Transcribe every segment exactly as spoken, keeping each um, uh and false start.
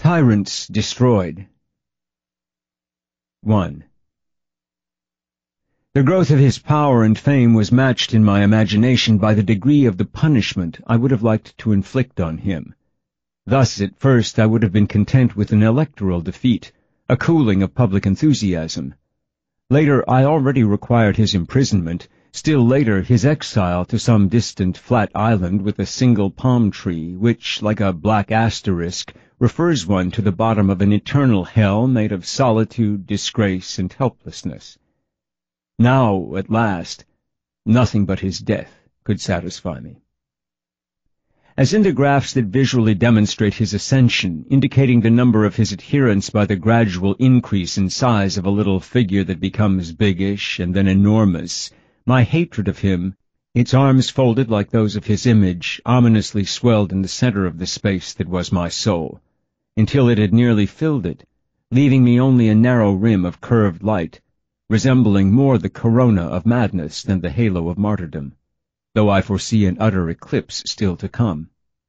Tyrants Destroyed. one. The growth of his power and fame was matched in my imagination by the degree of the punishment I would have liked to inflict on him. Thus, at first, I would have been content with an electoral defeat, a cooling of public enthusiasm. Later, I already required his imprisonment, still later his exile to some distant flat island with a single palm tree, which, like a black asterisk, refers one to the bottom of an eternal hell made of solitude, disgrace, and helplessness. Now, at last, nothing but his death could satisfy me. As in the graphs that visually demonstrate his ascension, indicating the number of his adherents by the gradual increase in size of a little figure that becomes biggish and then enormous, my hatred of him, its arms folded like those of his image, ominously swelled in the center of the space that was my soul, until it had nearly filled it, leaving me only a narrow rim of curved light, resembling more the corona of madness than the halo of martyrdom, though I foresee an utter eclipse still to come.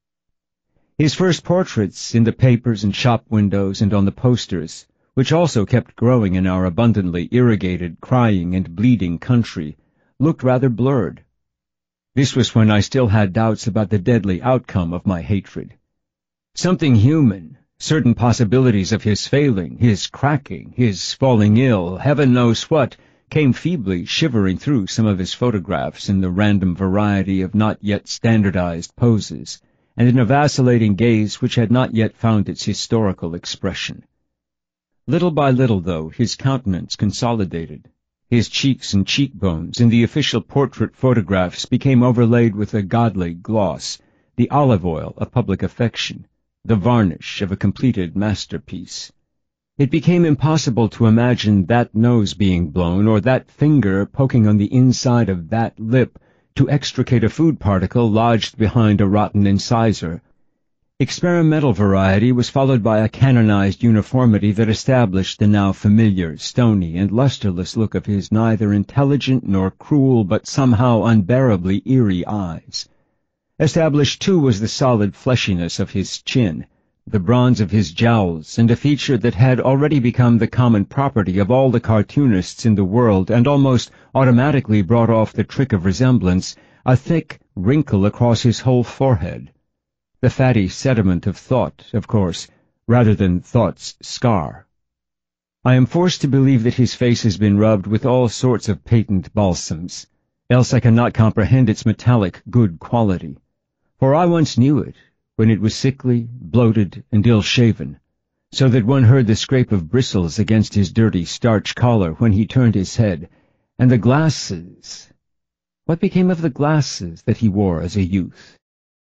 His first portraits in the papers and shop windows and on the posters, which also kept growing in our abundantly irrigated, crying and bleeding country, looked rather blurred. This was when I still had doubts about the deadly outcome of my hatred. Something human, certain possibilities of his failing, his cracking, his falling ill, heaven knows what, came feebly shivering through some of his photographs in the random variety of not yet standardized poses, and in a vacillating gaze which had not yet found its historical expression. Little by little, though, his countenance consolidated. His cheeks and cheekbones in the official portrait photographs became overlaid with a godly gloss, the olive oil of public affection, the varnish of a completed masterpiece. It became impossible to imagine that nose being blown or that finger poking on the inside of that lip to extricate a food particle lodged behind a rotten incisor. Experimental variety was followed by a canonized uniformity that established the now familiar, stony, and lusterless look of his neither intelligent nor cruel but somehow unbearably eerie eyes. Established, too, was the solid fleshiness of his chin, the bronze of his jowls, and a feature that had already become the common property of all the cartoonists in the world and almost automatically brought off the trick of resemblance, a thick wrinkle across his whole forehead. The fatty sediment of thought, of course, rather than thought's scar. I am forced to believe that his face has been rubbed with all sorts of patent balsams, else I cannot comprehend its metallic good quality. For I once knew it, when it was sickly, bloated, and ill-shaven, so that one heard the scrape of bristles against his dirty starch collar when he turned his head, and the glasses. What became of the glasses that he wore as a youth?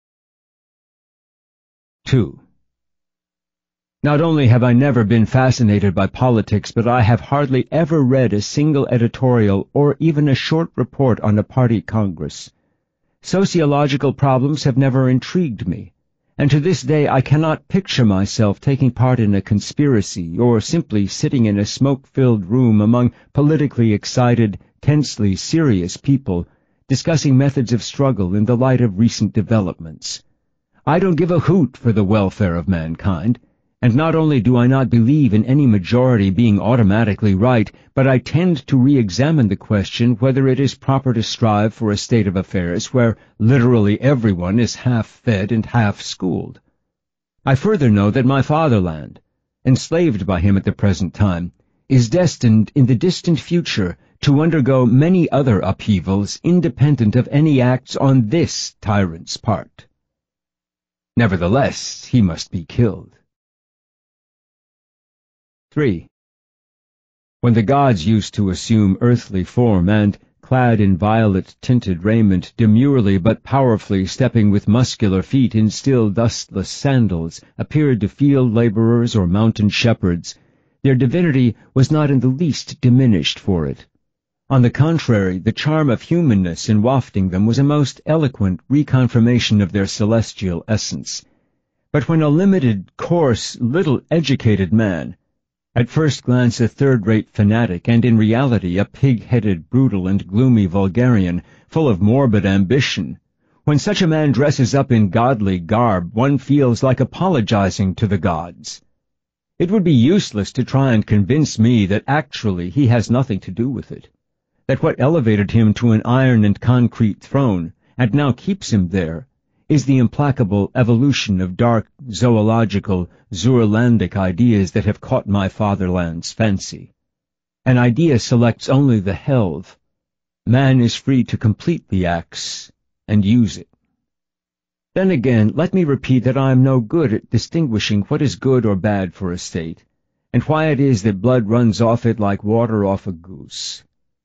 two. Not only have I never been fascinated by politics, but I have hardly ever read a single editorial or even a short report on a party congress. Sociological problems have never intrigued me, and to this day I cannot picture myself taking part in a conspiracy or simply sitting in a smoke-filled room among politically excited, tensely serious people, discussing methods of struggle in the light of recent developments. I don't give a hoot for the welfare of mankind, and not only do I not believe in any majority being automatically right, but I tend to re-examine the question whether it is proper to strive for a state of affairs where literally everyone is half-fed and half-schooled. I further know that my fatherland, enslaved by him at the present time, is destined in the distant future to undergo many other upheavals independent of any acts on this tyrant's part. Nevertheless, he must be killed. three. When the gods used to assume earthly form and, clad in violet-tinted raiment, demurely but powerfully stepping with muscular feet in still dustless sandals, appeared to field laborers or mountain shepherds, their divinity was not in the least diminished for it. On the contrary, the charm of humanness in wafting them was a most eloquent reconfirmation of their celestial essence. But when a limited, coarse, little-educated man, at first glance a third-rate fanatic, and in reality a pig-headed, brutal, and gloomy vulgarian, full of morbid ambition, when such a man dresses up in godly garb, one feels like apologizing to the gods. It would be useless to try and convince me that actually he has nothing to do with it, that what elevated him to an iron and concrete throne, and now keeps him there, is the implacable evolution of dark, zoological, Zurlandic ideas that have caught my fatherland's fancy. An idea selects only the helve. Man is free to complete the axe and use it. Then again, let me repeat that I am no good at distinguishing what is good or bad for a state, and why it is that blood runs off it like water off a goose.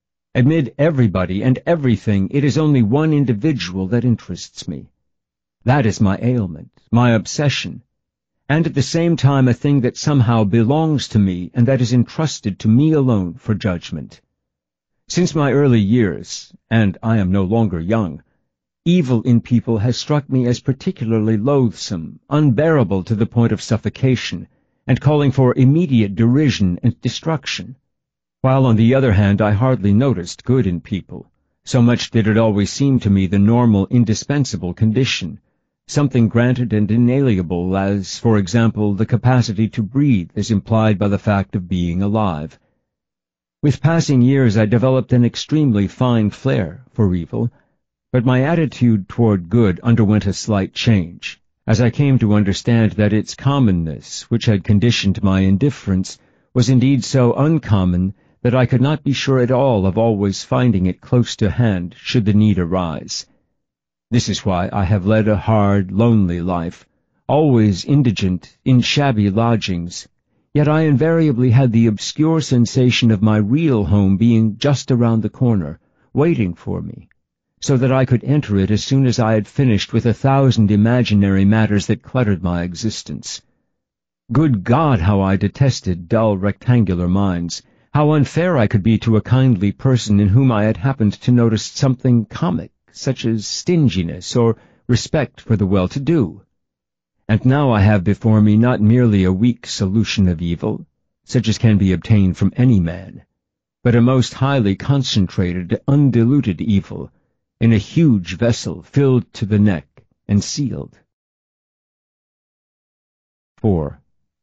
Amid everybody and everything, it is only one individual that interests me. That is my ailment, my obsession, and at the same time a thing that somehow belongs to me and that is entrusted to me alone for judgment. Since my early years, and I am no longer young, evil in people has struck me as particularly loathsome, unbearable to the point of suffocation, and calling for immediate derision and destruction, while on the other hand I hardly noticed good in people, so much did it always seem to me the normal, indispensable condition, something granted and inalienable as, for example, the capacity to breathe as implied by the fact of being alive. With passing years I developed an extremely fine flair for evil, but my attitude toward good underwent a slight change, as I came to understand that its commonness, which had conditioned my indifference, was indeed so uncommon that I could not be sure at all of always finding it close to hand should the need arise. This is why I have led a hard, lonely life, always indigent, in shabby lodgings, yet I invariably had the obscure sensation of my real home being just around the corner, waiting for me, so that I could enter it as soon as I had finished with a thousand imaginary matters that cluttered my existence. Good God, how I detested dull rectangular minds, how unfair I could be to a kindly person in whom I had happened to notice something comic, such as stinginess or respect for the well-to-do. And now I have before me not merely a weak solution of evil, such as can be obtained from any man, but a most highly concentrated, undiluted evil, in a huge vessel filled to the neck and sealed. four.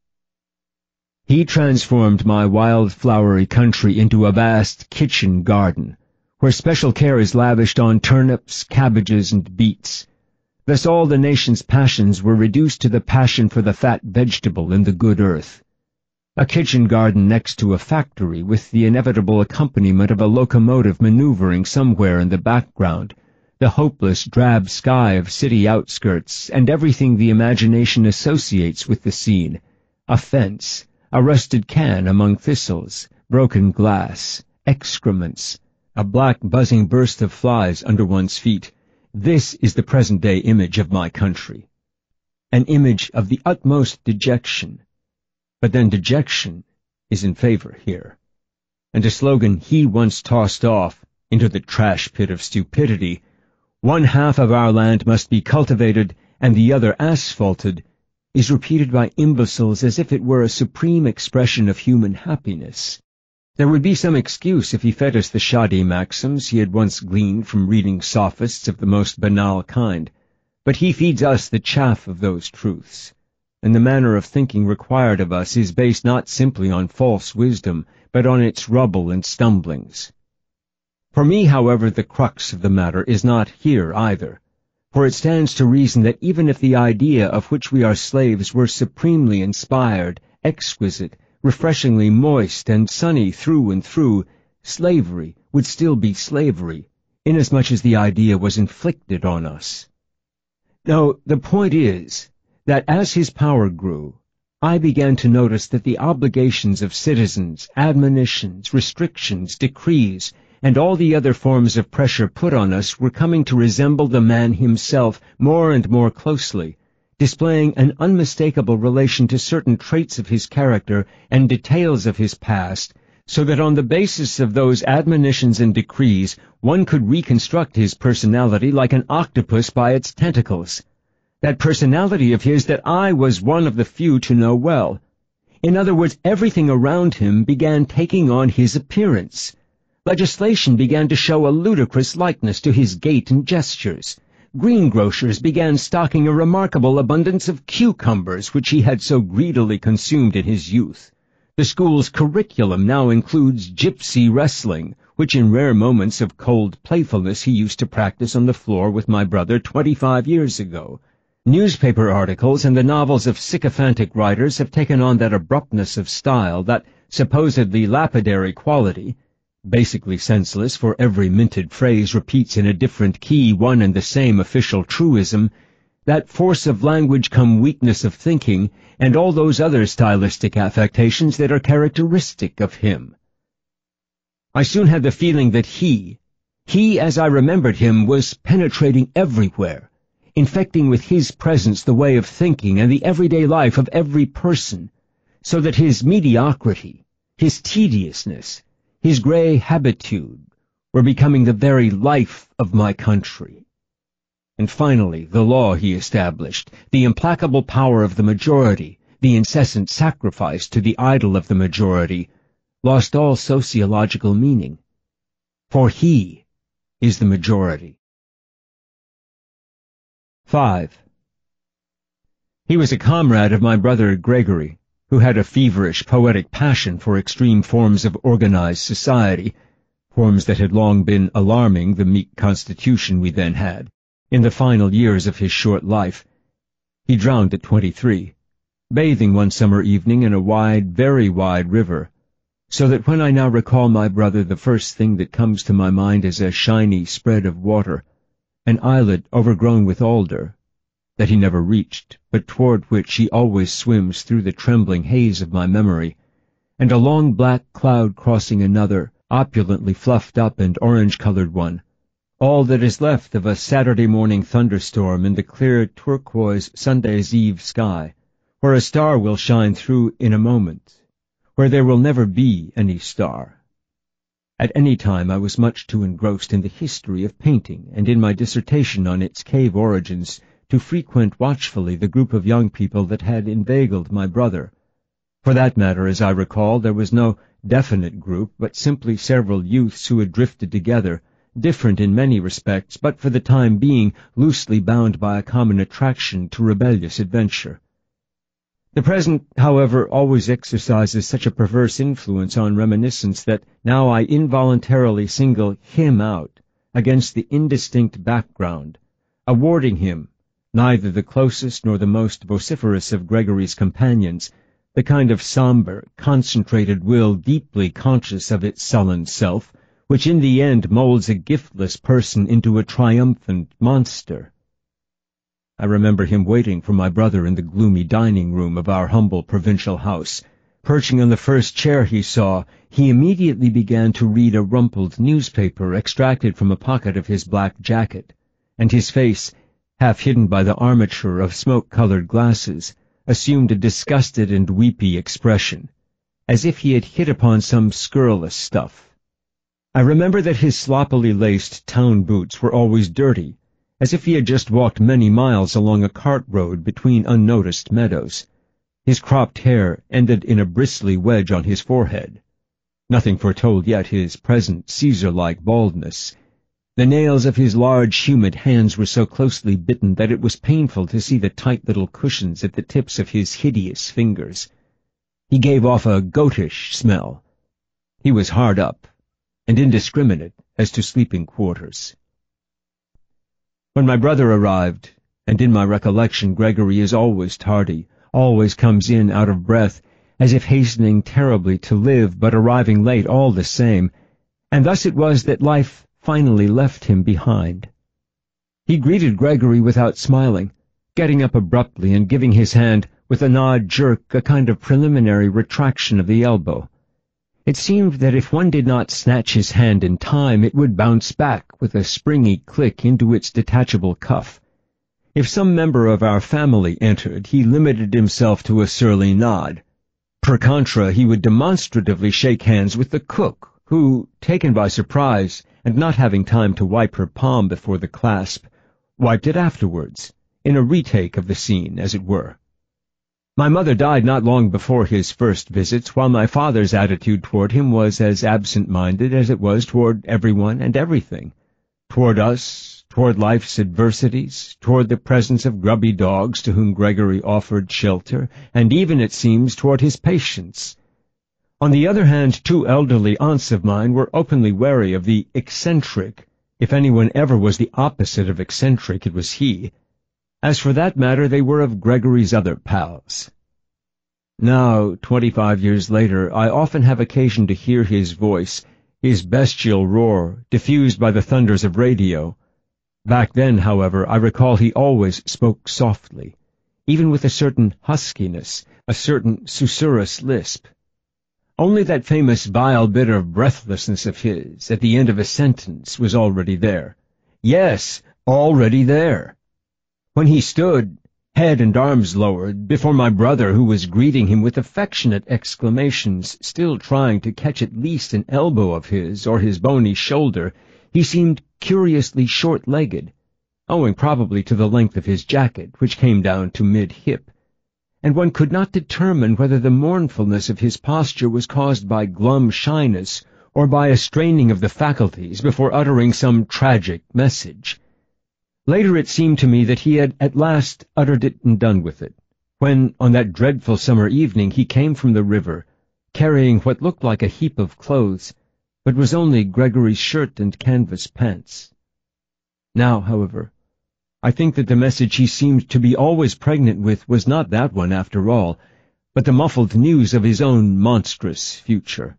He transformed my wild flowery country into a vast kitchen garden, where special care is lavished on turnips, cabbages, and beets. Thus all the nation's passions were reduced to the passion for the fat vegetable in the good earth. A kitchen garden next to a factory, with the inevitable accompaniment of a locomotive maneuvering somewhere in the background, the hopeless drab sky of city outskirts, and everything the imagination associates with the scene, a fence, a rusted can among thistles, broken glass, excrements, a black buzzing burst of flies under one's feet. This is the present-day image of my country. An image of the utmost dejection. But then dejection is in favor here. And a slogan he once tossed off into the trash pit of stupidity, "One half of our land must be cultivated and the other asphalted," is repeated by imbeciles as if it were a supreme expression of human happiness. There would be some excuse if he fed us the shoddy maxims he had once gleaned from reading sophists of the most banal kind, but he feeds us the chaff of those truths, and the manner of thinking required of us is based not simply on false wisdom, but on its rubble and stumblings. For me, however, the crux of the matter is not here either, for it stands to reason that even if the idea of which we are slaves were supremely inspired, exquisite, refreshingly moist and sunny through and through, slavery would still be slavery, inasmuch as the idea was inflicted on us. No, the point is that as his power grew, I began to notice that the obligations of citizens, admonitions, restrictions, decrees, and all the other forms of pressure put on us were coming to resemble the man himself more and more closely, displaying an unmistakable relation to certain traits of his character and details of his past, so that on the basis of those admonitions and decrees one could reconstruct his personality like an octopus by its tentacles. That personality of his that I was one of the few to know well. In other words, everything around him began taking on his appearance. Legislation began to show a ludicrous likeness to his gait and gestures. greengrocers began stocking a remarkable abundance of cucumbers which he had so greedily consumed in his youth. The school's curriculum now includes gypsy wrestling, which in rare moments of cold playfulness he used to practice on the floor with my brother twenty-five years ago. Newspaper articles and the novels of sycophantic writers have taken on that abruptness of style, that supposedly lapidary quality, basically senseless, for every minted phrase repeats in a different key one and the same official truism, that force of language come weakness of thinking, and all those other stylistic affectations that are characteristic of him. I soon had the feeling that he, he as I remembered him, was penetrating everywhere, infecting with his presence the way of thinking and the everyday life of every person, so that his mediocrity, his tediousness, his grey habitude were becoming the very life of my country. And finally, the law he established, the implacable power of the majority, the incessant sacrifice to the idol of the majority, lost all sociological meaning. For he is the majority. Five. He was a comrade of my brother Gregory, who had a feverish, poetic passion for extreme forms of organized society, forms that had long been alarming the meek constitution we then had. In the final years of his short life, he drowned at twenty-three, bathing one summer evening in a wide, very wide river, so that when I now recall my brother, the first thing that comes to my mind is a shiny spread of water, an islet overgrown with alder, that he never reached, but toward which he always swims through the trembling haze of my memory, and a long black cloud crossing another, opulently fluffed up and orange-colored one, all that is left of a Saturday morning thunderstorm in the clear turquoise Sunday's Eve sky, where a star will shine through in a moment, where there will never be any star. At any time I was much too engrossed in the history of painting and in my dissertation on its cave origins to frequent watchfully the group of young people that had inveigled my brother. For that matter, as I recall, there was no definite group, but simply several youths who had drifted together, different in many respects, but for the time being loosely bound by a common attraction to rebellious adventure. The present, however, always exercises such a perverse influence on reminiscence that now I involuntarily single him out against the indistinct background, awarding him neither the closest nor the most vociferous of Gregory's companions, the kind of sombre, concentrated will deeply conscious of its sullen self, which in the end molds a giftless person into a triumphant monster. I remember him waiting for my brother in the gloomy dining-room of our humble provincial house. Perching on the first chair he saw, he immediately began to read a rumpled newspaper extracted from a pocket of his black jacket, and his face, half hidden by the armature of smoke-colored glasses, assumed a disgusted and weepy expression, as if he had hit upon some scurrilous stuff. I remember that his sloppily laced town boots were always dirty, as if he had just walked many miles along a cart road between unnoticed meadows. His cropped hair ended in a bristly wedge on his forehead. Nothing foretold yet his present Caesar-like baldness. The nails of his large, humid hands were so closely bitten that it was painful to see the tight little cushions at the tips of his hideous fingers. He gave off a goatish smell. He was hard up, and indiscriminate as to sleeping quarters. When my brother arrived, and in my recollection Gregory is always tardy, always comes in out of breath, as if hastening terribly to live, but arriving late all the same, and thus it was that life finally left him behind. He greeted Gregory without smiling, getting up abruptly and giving his hand with an odd jerk, a kind of preliminary retraction of the elbow. It seemed that if one did not snatch his hand in time, it would bounce back with a springy click into its detachable cuff. If some member of our family entered, he limited himself to a surly nod. Per contra, he would demonstratively shake hands with the cook, who, taken by surprise, and not having time to wipe her palm before the clasp, wiped it afterwards, in a retake of the scene, as it were. My mother died not long before his first visits, while my father's attitude toward him was as absent-minded as it was toward everyone and everything. toward us, toward life's adversities, toward the presence of grubby dogs to whom Gregory offered shelter, and even, it seems, toward his patients. On the other hand, two elderly aunts of mine were openly wary of the eccentric. If anyone ever was the opposite of eccentric, it was he. As for that matter, they were of Gregory's other pals. Now, twenty-five years later, I often have occasion to hear his voice, his bestial roar, diffused by the thunders of radio. Back then, however, I recall he always spoke softly, even with a certain huskiness, a certain susurrus lisp. Only that famous vile bit of breathlessness of his, at the end of a sentence, was already there. Yes, already there. When he stood, head and arms lowered, before my brother, who was greeting him with affectionate exclamations, still trying to catch at least an elbow of his or his bony shoulder, he seemed curiously short-legged, owing probably to the length of his jacket, which came down to mid-hip, and one could not determine whether the mournfulness of his posture was caused by glum shyness or by a straining of the faculties before uttering some tragic message. Later it seemed to me that he had at last uttered it and done with it, when, on that dreadful summer evening, he came from the river, carrying what looked like a heap of clothes, but was only Gregory's shirt and canvas pants. Now, however, I think that the message he seemed to be always pregnant with was not that one after all, but the muffled news of his own monstrous future.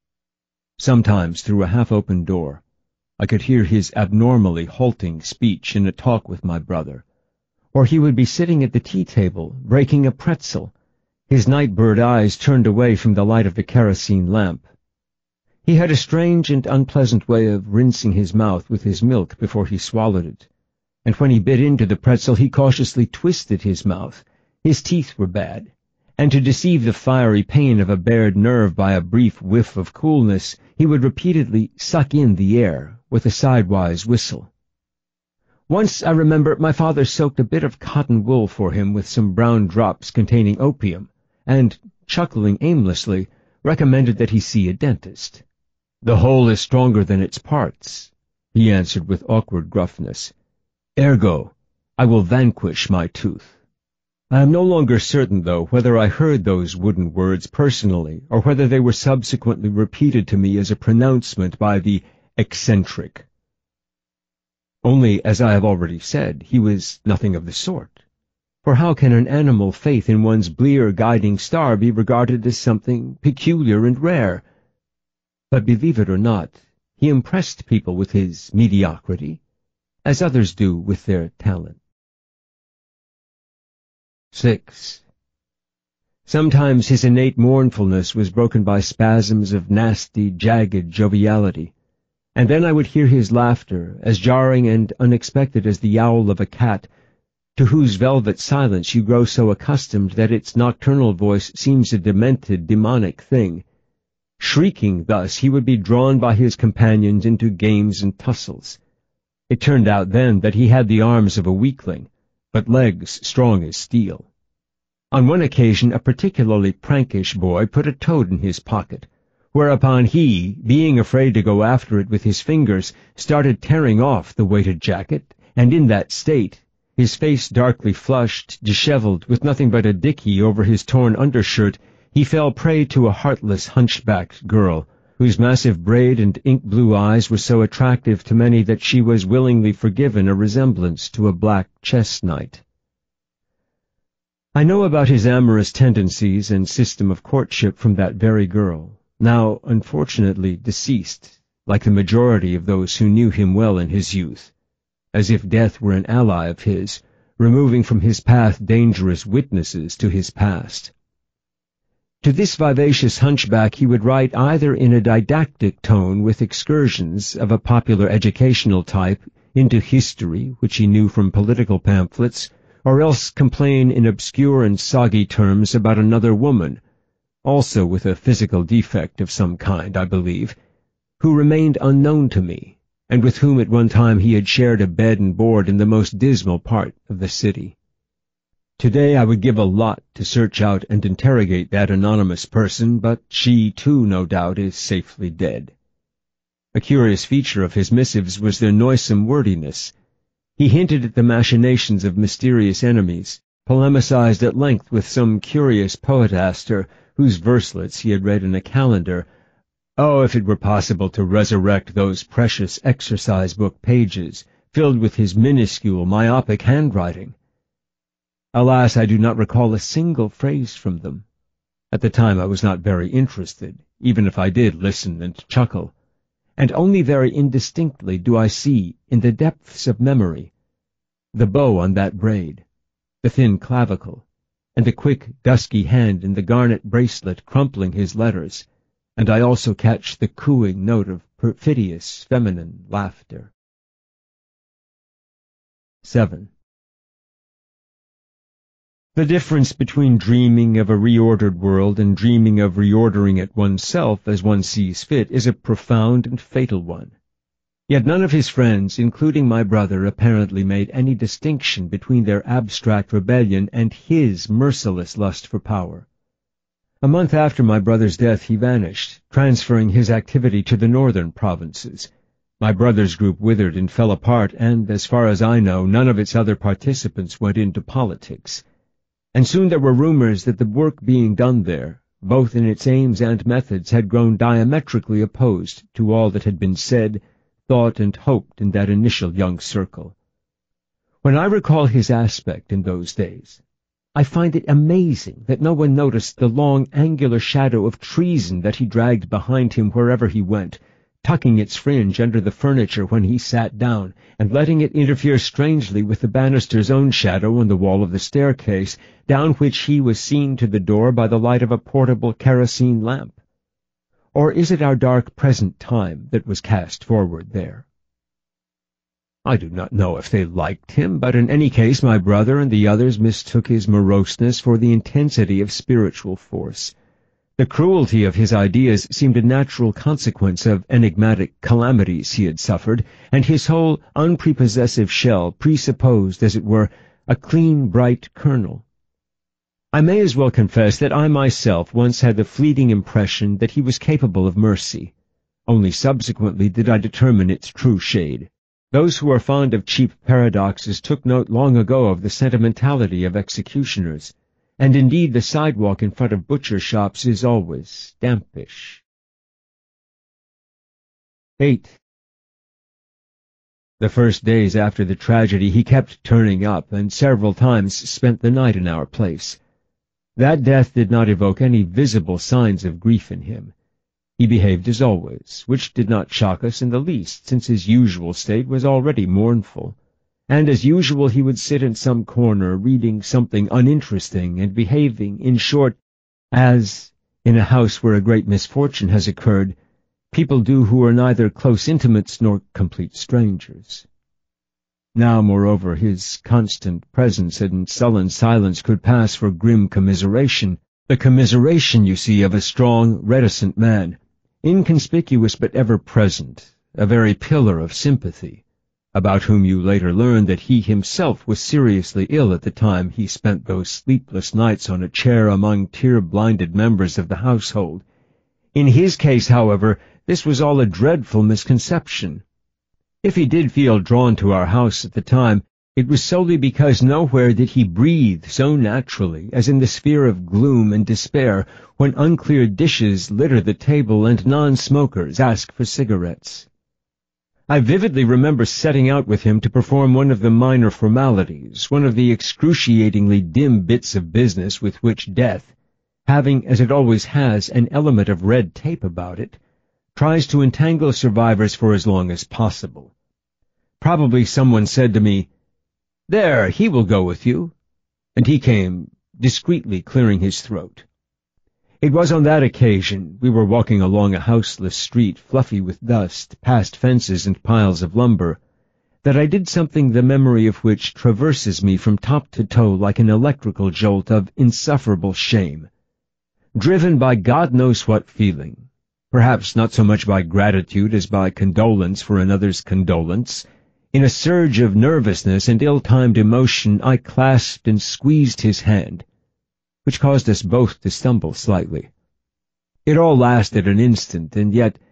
Sometimes, through a half-open door, I could hear his abnormally halting speech in a talk with my brother, or he would be sitting at the tea-table, breaking a pretzel, his night-bird eyes turned away from the light of the kerosene lamp. He had a strange and unpleasant way of rinsing his mouth with his milk before he swallowed it, and when he bit into the pretzel he cautiously twisted his mouth. His teeth were bad, and to deceive the fiery pain of a bared nerve by a brief whiff of coolness, he would repeatedly suck in the air with a sidewise whistle. Once, I remember, my father soaked a bit of cotton wool for him with some brown drops containing opium, and, chuckling aimlessly, recommended that he see a dentist. "The whole is stronger than its parts," he answered with awkward gruffness. "Ergo, I will vanquish my tooth." I am no longer certain, though, whether I heard those wooden words personally, or whether they were subsequently repeated to me as a pronouncement by the eccentric. Only, as I have already said, he was nothing of the sort. For how can an animal faith in one's blear guiding star be regarded as something peculiar and rare? But believe it or not, he impressed people with his mediocrity, as others do with their talent. Six. Sometimes his innate mournfulness was broken by spasms of nasty, jagged joviality, and then I would hear his laughter, as jarring and unexpected as the yowl of a cat, to whose velvet silence you grow so accustomed that its nocturnal voice seems a demented, demonic thing. Shrieking thus, he would be drawn by his companions into games and tussles. It turned out then that he had the arms of a weakling, but legs strong as steel. On one occasion a particularly prankish boy put a toad in his pocket, whereupon he, being afraid to go after it with his fingers, started tearing off the weighted jacket, and in that state, his face darkly flushed, disheveled, with nothing but a dickey over his torn undershirt, he fell prey to a heartless, hunchbacked girl, whose massive braid and ink-blue eyes were so attractive to many that she was willingly forgiven a resemblance to a black chess knight. I know about his amorous tendencies and system of courtship from that very girl, now unfortunately deceased, like the majority of those who knew him well in his youth, as if death were an ally of his, removing from his path dangerous witnesses to his past. To this vivacious hunchback he would write either in a didactic tone with excursions of a popular educational type into history, which he knew from political pamphlets, or else complain in obscure and soggy terms about another woman, also with a physical defect of some kind, I believe, who remained unknown to me, and with whom at one time he had shared a bed and board in the most dismal part of the city. Today I would give a lot to search out and interrogate that anonymous person, but she, too, no doubt, is safely dead. A curious feature of his missives was their noisome wordiness. He hinted at the machinations of mysterious enemies, polemicized at length with some curious poetaster whose verselets he had read in a calendar. Oh, if it were possible to resurrect those precious exercise-book pages, filled with his minuscule, myopic handwriting! Alas, I do not recall a single phrase from them. At the time I was not very interested, even if I did listen and chuckle, and only very indistinctly do I see, in the depths of memory, the bow on that braid, the thin clavicle, and the quick, dusky hand in the garnet bracelet crumpling his letters, and I also catch the cooing note of perfidious feminine laughter. seven. The difference between dreaming of a reordered world and dreaming of reordering it oneself as one sees fit is a profound and fatal one. Yet none of his friends, including my brother, apparently made any distinction between their abstract rebellion and his merciless lust for power. A month after my brother's death he vanished, transferring his activity to the northern provinces. My brother's group withered and fell apart, and, as far as I know, none of its other participants went into politics. And soon there were rumors that the work being done there, both in its aims and methods, had grown diametrically opposed to all that had been said, thought, and hoped in that initial young circle. When I recall his aspect in those days, I find it amazing that no one noticed the long, angular shadow of treason that he dragged behind him wherever he went, tucking its fringe under the furniture when he sat down, and letting it interfere strangely with the banister's own shadow on the wall of the staircase, down which he was seen to the door by the light of a portable kerosene lamp. Or is it our dark present time that was cast forward there? I do not know if they liked him, but in any case my brother and the others mistook his moroseness for the intensity of spiritual force. The cruelty of his ideas seemed a natural consequence of enigmatic calamities he had suffered, and his whole unprepossessive shell presupposed, as it were, a clean, bright kernel. I may as well confess that I myself once had the fleeting impression that he was capable of mercy. Only subsequently did I determine its true shade. Those who are fond of cheap paradoxes took note long ago of the sentimentality of executioners, and indeed the sidewalk in front of butcher shops is always dampish. eight. The first days after the tragedy he kept turning up, and several times spent the night in our place. That death did not evoke any visible signs of grief in him. He behaved as always, which did not shock us in the least, since his usual state was already mournful. And as usual he would sit in some corner reading something uninteresting and behaving, in short, as, in a house where a great misfortune has occurred, people do who are neither close intimates nor complete strangers. Now, moreover, his constant presence and sullen silence could pass for grim commiseration, the commiseration, you see, of a strong, reticent man, inconspicuous but ever present, a very pillar of sympathy, about whom you later learned that he himself was seriously ill at the time he spent those sleepless nights on a chair among tear-blinded members of the household. In his case, however, this was all a dreadful misconception. If he did feel drawn to our house at the time, it was solely because nowhere did he breathe so naturally as in the sphere of gloom and despair, when uncleared dishes litter the table and non-smokers ask for cigarettes. I vividly remember setting out with him to perform one of the minor formalities, one of the excruciatingly dim bits of business with which death, having, as it always has, an element of red tape about it, tries to entangle survivors for as long as possible. Probably someone said to me, "There, he will go with you," and he came, discreetly clearing his throat. It was on that occasion, we were walking along a houseless street fluffy with dust, past fences and piles of lumber, that I did something the memory of which traverses me from top to toe like an electrical jolt of insufferable shame. Driven by God knows what feeling, perhaps not so much by gratitude as by condolence for another's condolence, in a surge of nervousness and ill-timed emotion I clasped and squeezed his hand, which caused us both to stumble slightly. It all lasted an instant, and yet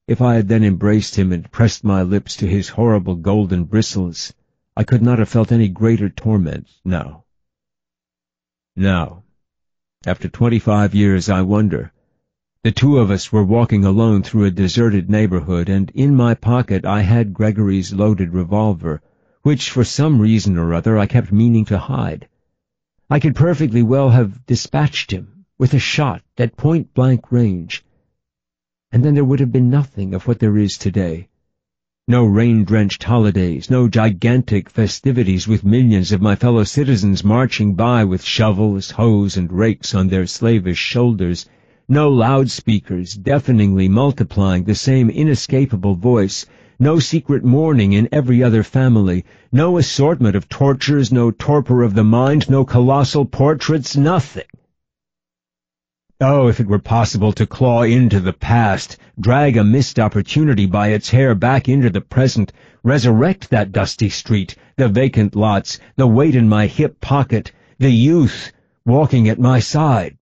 if I had then embraced him and pressed my lips to his horrible golden bristles, I could not have felt any greater torment now. Now, after twenty-five years, I wonder. The two of us were walking alone through a deserted neighborhood, and in my pocket I had Gregory's loaded revolver, which for some reason or other I kept meaning to hide. I could perfectly well have dispatched him with a shot at point-blank range, and then there would have been nothing of what there is today. No rain-drenched holidays, no gigantic festivities with millions of my fellow citizens marching by with shovels, hoes, and rakes on their slavish shoulders, no loudspeakers deafeningly multiplying the same inescapable voice, no secret mourning in every other family, no assortment of tortures, no torpor of the mind, no colossal portraits, nothing. Oh, if it were possible to claw into the past, drag a missed opportunity by its hair back into the present, resurrect that dusty street, the vacant lots, the weight in my hip pocket, the youth walking at my side.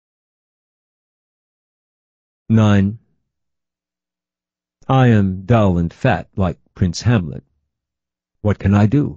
Nine. I am dull and fat like Prince Hamlet. What can I do?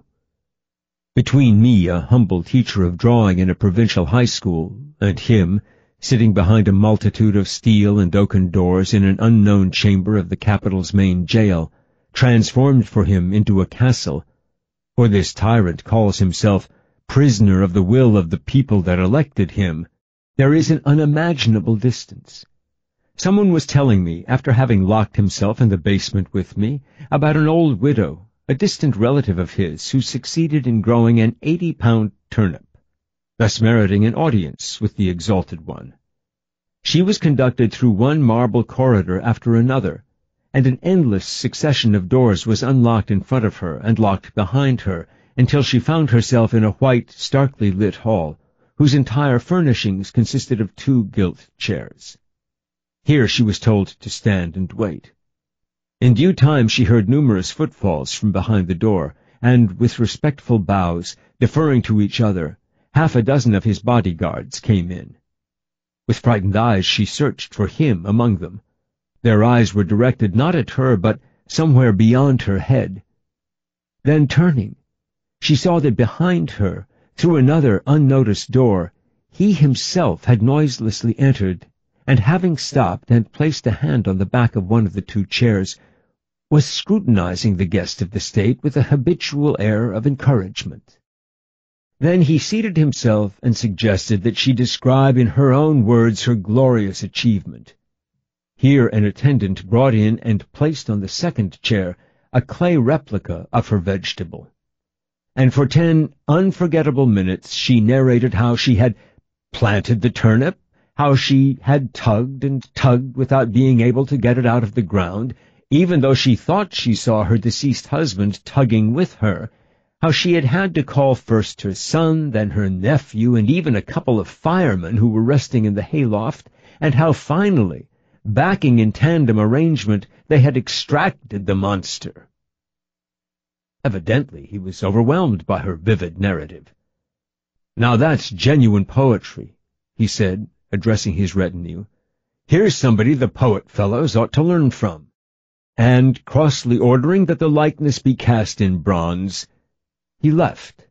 Between me, a humble teacher of drawing in a provincial high school, and him, sitting behind a multitude of steel and oaken doors in an unknown chamber of the capital's main jail, transformed for him into a castle, for this tyrant calls himself prisoner of the will of the people that elected him, there is an unimaginable distance. Someone was telling me, after having locked himself in the basement with me, about an old widow, a distant relative of his, who succeeded in growing an eighty-pound turnip, thus meriting an audience with the exalted one. She was conducted through one marble corridor after another, and an endless succession of doors was unlocked in front of her and locked behind her, until she found herself in a white, starkly lit hall, whose entire furnishings consisted of two gilt chairs. Here she was told to stand and wait. In due time she heard numerous footfalls from behind the door, and, with respectful bows, deferring to each other, half a dozen of his bodyguards came in. With frightened eyes she searched for him among them. Their eyes were directed not at her, but somewhere beyond her head. Then, turning, she saw that behind her, through another unnoticed door, he himself had noiselessly entered, and having stopped and placed a hand on the back of one of the two chairs, was scrutinizing the guest of the state with a habitual air of encouragement. Then he seated himself and suggested that she describe in her own words her glorious achievement. Here an attendant brought in and placed on the second chair a clay replica of her vegetable. And for ten unforgettable minutes she narrated how she had planted the turnip, how she had tugged and tugged without being able to get it out of the ground, even though she thought she saw her deceased husband tugging with her, how she had had to call first her son, then her nephew, and even a couple of firemen who were resting in the hayloft, and how finally, backing in tandem arrangement, they had extracted the monster. Evidently he was overwhelmed by her vivid narrative. "Now that's genuine poetry," he said, addressing his retinue. "Here's somebody the poet fellows ought to learn from." And, crossly ordering that the likeness be cast in bronze, he left.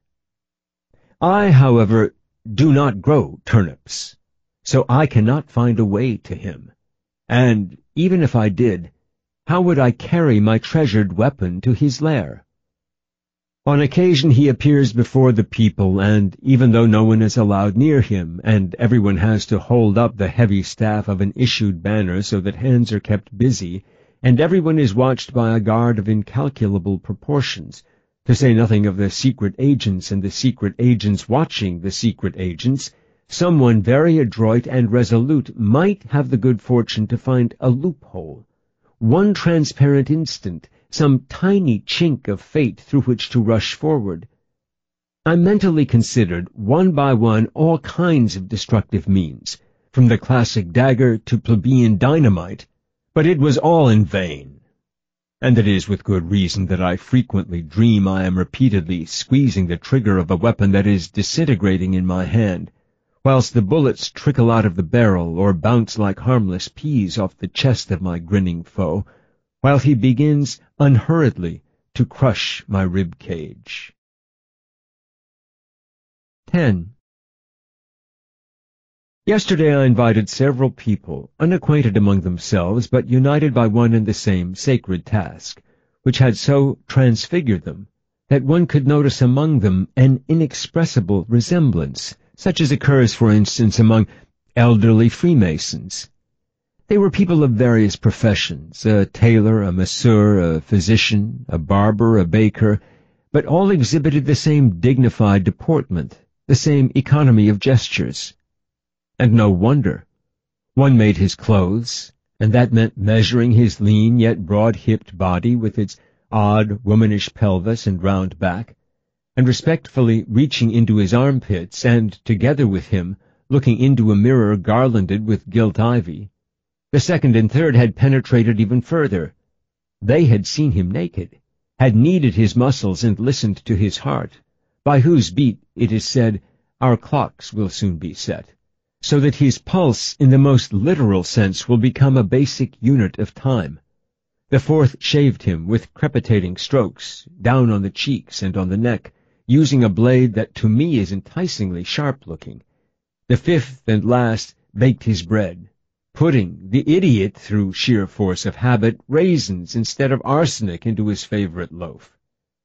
I, however, do not grow turnips, so I cannot find a way to him, and, even if I did, how would I carry my treasured weapon to his lair? On occasion he appears before the people, and even though no one is allowed near him, and everyone has to hold up the heavy staff of an issued banner so that hands are kept busy, and everyone is watched by a guard of incalculable proportions, to say nothing of the secret agents and the secret agents watching the secret agents, someone very adroit and resolute might have the good fortune to find a loophole, one transparent instant, some tiny chink of fate through which to rush forward. I mentally considered, one by one, all kinds of destructive means, from the classic dagger to plebeian dynamite, but it was all in vain. And it is with good reason that I frequently dream I am repeatedly squeezing the trigger of a weapon that is disintegrating in my hand, whilst the bullets trickle out of the barrel or bounce like harmless peas off the chest of my grinning foe, while he begins unhurriedly to crush my rib cage. ten. Yesterday I invited several people, unacquainted among themselves, but united by one and the same sacred task, which had so transfigured them that one could notice among them an inexpressible resemblance, such as occurs, for instance, among elderly Freemasons. They were people of various professions, a tailor, a masseur, a physician, a barber, a baker, but all exhibited the same dignified deportment, the same economy of gestures. And no wonder. One made his clothes, and that meant measuring his lean yet broad-hipped body with its odd womanish pelvis and round back, and respectfully reaching into his armpits, and, together with him, looking into a mirror garlanded with gilt ivy. The second and third had penetrated even further. They had seen him naked, had kneaded his muscles and listened to his heart, by whose beat, it is said, our clocks will soon be set, so that his pulse, in the most literal sense, will become a basic unit of time. The fourth shaved him with crepitating strokes, down on the cheeks and on the neck, using a blade that to me is enticingly sharp-looking. The fifth and last baked his bread, putting the idiot, through sheer force of habit, raisins instead of arsenic into his favorite loaf.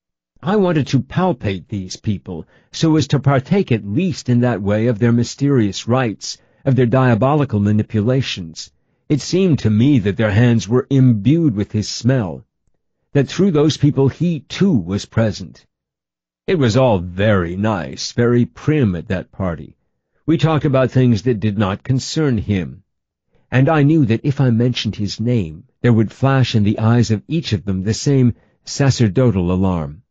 I wanted to palpate these people, so as to partake at least in that way of their mysterious rites, of their diabolical manipulations. It seemed to me that their hands were imbued with his smell, that through those people he, too, was present. It was all very nice, very prim at that party. We talked about things that did not concern him, and I knew that if I mentioned his name, there would flash in the eyes of each of them the same sacerdotal alarm.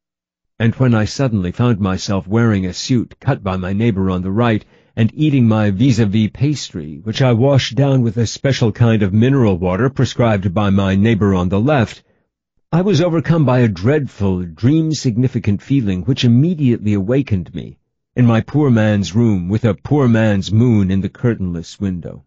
And when I suddenly found myself wearing a suit cut by my neighbor on the right, and eating my vis-a-vis pastry, which I washed down with a special kind of mineral water prescribed by my neighbor on the left, I was overcome by a dreadful, dream-significant feeling which immediately awakened me, in my poor man's room, with a poor man's moon in the curtainless window.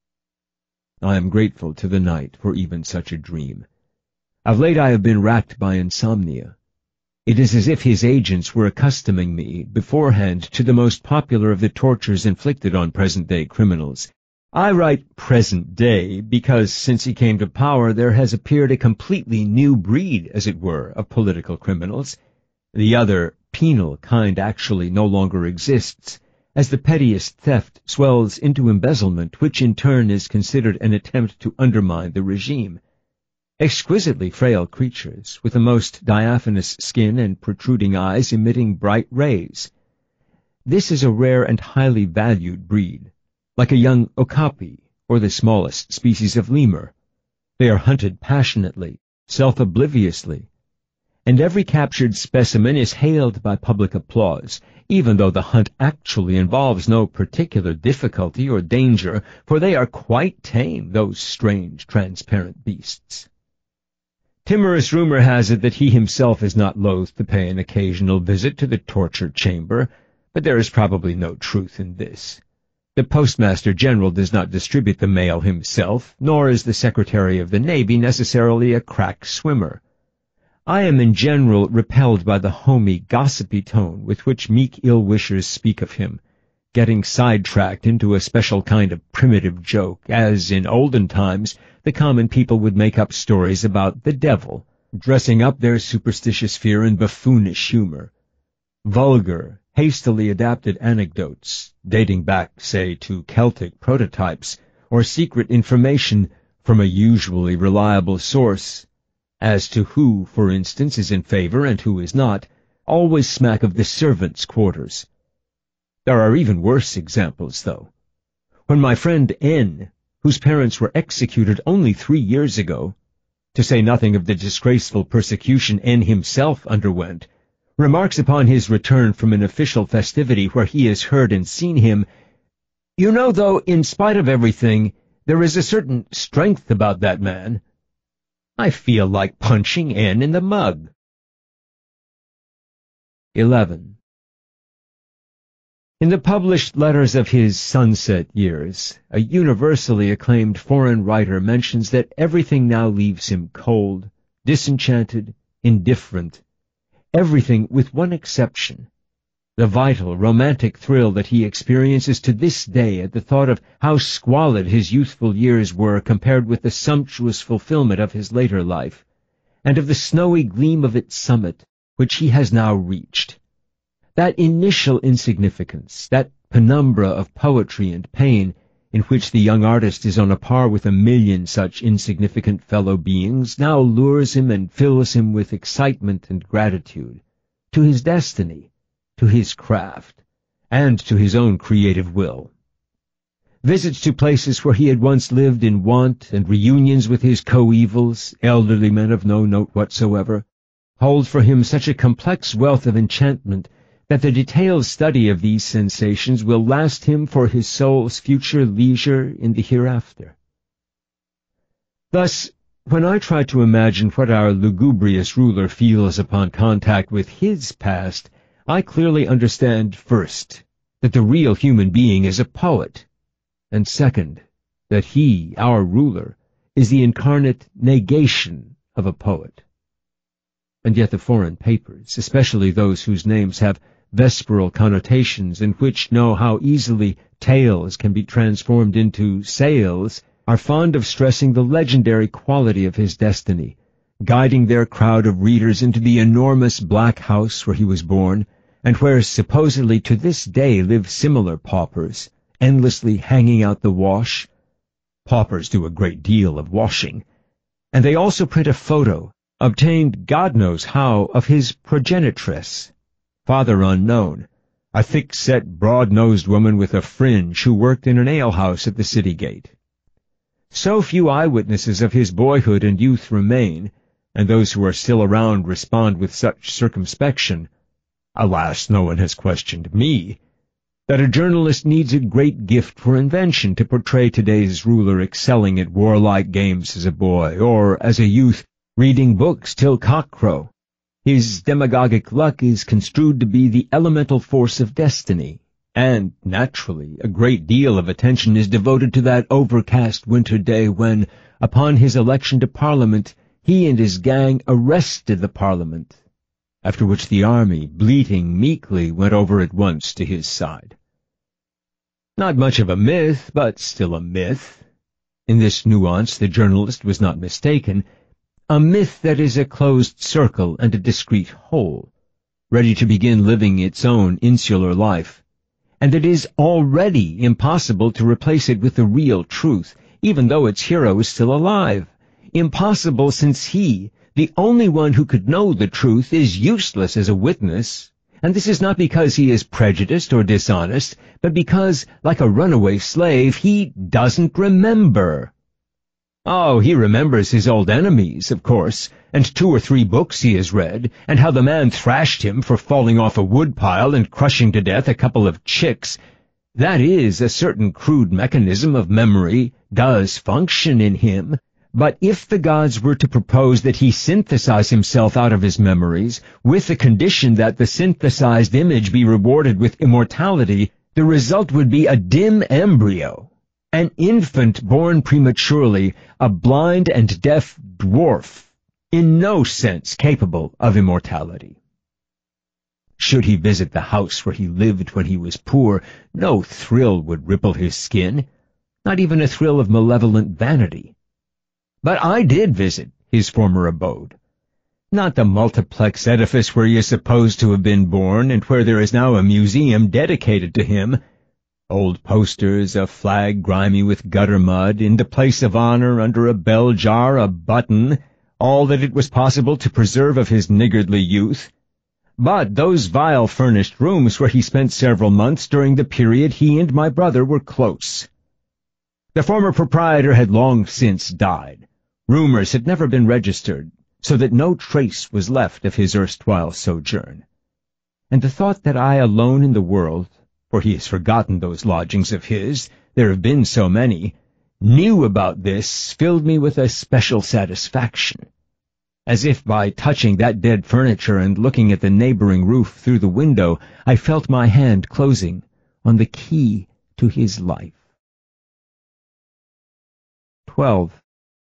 I am grateful to the night for even such a dream. Of late I have been racked by insomnia. It is as if his agents were accustoming me beforehand to the most popular of the tortures inflicted on present-day criminals. I write present day because since he came to power there has appeared a completely new breed, as it were, of political criminals. The other, penal kind actually no longer exists, as the pettiest theft swells into embezzlement, which in turn is considered an attempt to undermine the regime. Exquisitely frail creatures, with the most diaphanous skin and protruding eyes emitting bright rays. This is a rare and highly valued breed, like a young okapi or the smallest species of lemur. They are hunted passionately, self-obliviously, and every captured specimen is hailed by public applause, even though the hunt actually involves no particular difficulty or danger, for they are quite tame, those strange, transparent beasts. Timorous rumor has it that he himself is not loath to pay an occasional visit to the torture chamber, but there is probably no truth in this. The Postmaster General does not distribute the mail himself, nor is the Secretary of the Navy necessarily a crack swimmer. I am in general repelled by the homey, gossipy tone with which meek ill-wishers speak of him, getting sidetracked into a special kind of primitive joke, as in olden times the common people would make up stories about the devil, dressing up their superstitious fear in buffoonish humor. Vulgar, hastily adapted anecdotes, dating back, say, to Celtic prototypes, or secret information from a usually reliable source, as to who, for instance, is in favor and who is not, always smack of the servants' quarters. There are even worse examples, though. When my friend N, whose parents were executed only three years ago, to say nothing of the disgraceful persecution N himself underwent, remarks upon his return from an official festivity where he has heard and seen him, "You know, though, in spite of everything, there is a certain strength about that man," I feel like punching N in the mug. eleven. In the published letters of his sunset years, a universally acclaimed foreign writer mentions that everything now leaves him cold, disenchanted, indifferent, everything with one exception. The vital, romantic thrill that he experiences to this day at the thought of how squalid his youthful years were compared with the sumptuous fulfillment of his later life, and of the snowy gleam of its summit, which he has now reached. That initial insignificance, that penumbra of poetry and pain, in which the young artist is on a par with a million such insignificant fellow beings, now lures him and fills him with excitement and gratitude, to his destiny, to his craft, and to his own creative will. Visits to places where he had once lived in want and reunions with his coevals, elderly men of no note whatsoever, hold for him such a complex wealth of enchantment that the detailed study of these sensations will last him for his soul's future leisure in the hereafter. Thus, when I try to imagine what our lugubrious ruler feels upon contact with his past, I clearly understand, first, that the real human being is a poet, and second, that he, our ruler, is the incarnate negation of a poet. And yet the foreign papers, especially those whose names have vesperal connotations and which know how easily tales can be transformed into sales, are fond of stressing the legendary quality of his destiny, guiding their crowd of readers into the enormous black house where he was born, and where supposedly to this day live similar paupers, endlessly hanging out the wash. Paupers do a great deal of washing. And they also print a photo, obtained God knows how, of his progenitress, father unknown, a thick-set, broad-nosed woman with a fringe who worked in an alehouse at the city gate. So few eyewitnesses of his boyhood and youth remain, and those who are still around respond with such circumspection, alas, no one has questioned me, that a journalist needs a great gift for invention to portray today's ruler excelling at warlike games as a boy, or as a youth reading books till cockcrow. His demagogic luck is construed to be the elemental force of destiny, and, naturally, a great deal of attention is devoted to that overcast winter day when, upon his election to Parliament, he and his gang arrested the Parliament, after which the army, bleating meekly, went over at once to his side. Not much of a myth, but still a myth. In this nuance the journalist was not mistaken. A myth that is a closed circle and a discrete whole, ready to begin living its own insular life, and it is already impossible to replace it with the real truth, even though its hero is still alive. Impossible, since he, the only one who could know the truth, is useless as a witness, and this is not because he is prejudiced or dishonest, but because, like a runaway slave, he doesn't remember. Oh, he remembers his old enemies, of course, and two or three books he has read, and how the man thrashed him for falling off a woodpile and crushing to death a couple of chicks. That is, a certain crude mechanism of memory does function in him. But if the gods were to propose that he synthesize himself out of his memories, with the condition that the synthesized image be rewarded with immortality, the result would be a dim embryo, an infant born prematurely, a blind and deaf dwarf, in no sense capable of immortality. Should he visit the house where he lived when he was poor, no thrill would ripple his skin, not even a thrill of malevolent vanity. But I did visit his former abode. Not the multiplex edifice where he is supposed to have been born, and where there is now a museum dedicated to him. Old posters, a flag grimy with gutter mud, in the place of honor under a bell jar a button, all that it was possible to preserve of his niggardly youth. But those vile furnished rooms where he spent several months during the period he and my brother were close. The former proprietor had long since died. Rumors had never been registered, so that no trace was left of his erstwhile sojourn. And the thought that I alone in the world, for he has forgotten those lodgings of his, there have been so many, knew about this filled me with a special satisfaction, as if by touching that dead furniture and looking at the neighboring roof through the window I felt my hand closing, on the key to his life. twelve.